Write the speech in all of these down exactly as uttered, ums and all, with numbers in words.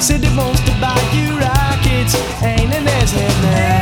said he wants to buy you rockets, ain't in his head now.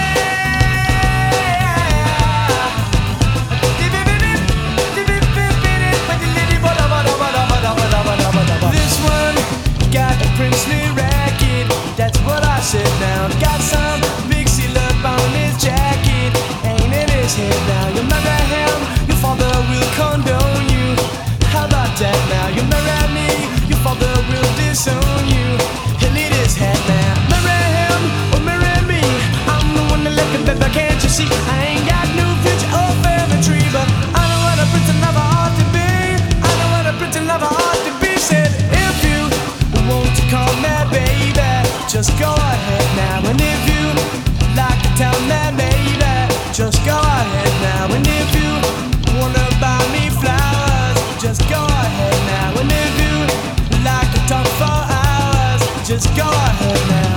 This one got a princely racket, that's what I said now. Got some big seal up on his jacket, ain't in his head now. You marry him, your father will condone you. How about that now? You marry me, your father will disown you. He'll eat his head now. Marry him or marry me, I'm the one that left him, baby, can't you see? I ain't got no future or family tree, but I know what a prince and lover ought to be. I know what a prince and lover ought to be. Said if you want to call me baby, just go ahead now. And if you like to tell me baby, just go ahead now. And if you wanna buy me flowers, just go ahead now. And if you like to talk for hours, just go ahead now.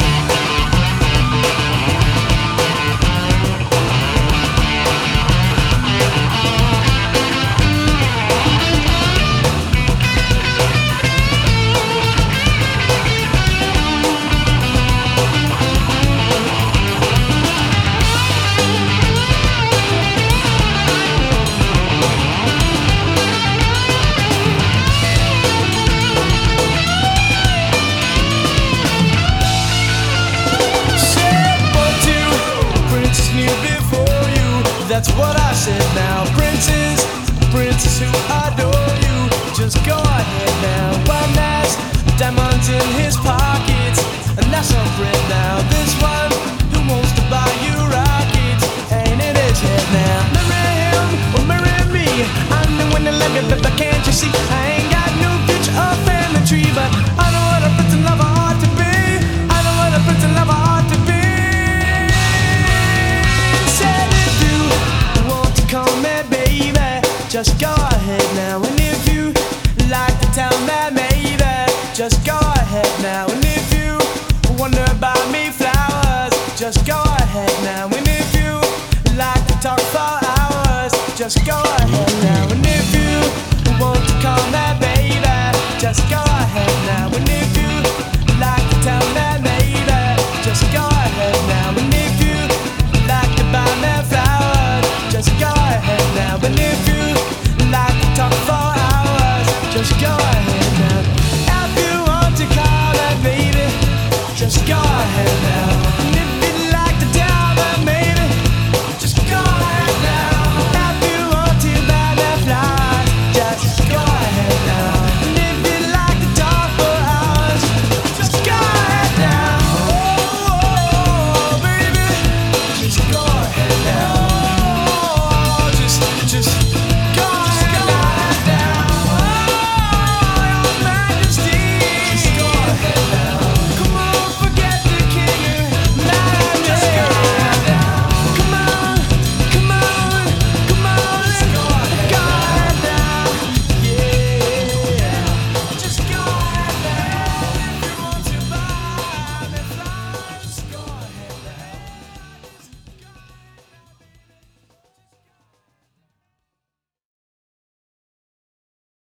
That's what I said now. Princes, princes who adore you, just go ahead now. One has diamonds in his pockets, and that's a friend now. This one who wants to buy you rockets, ain't in his head now. Marry him or marry me, I'm the one that left you, but can't you see? I ain't got no future or family tree, but I know what a prince and lover ought to be. I know what a prince and lover ought to be. Call me baby, just go ahead now. And if you like to tell me maybe, just go ahead now. And if you wonder about me flowers, just go ahead now. And if you like to talk for hours, just go ahead now. And if you want to call me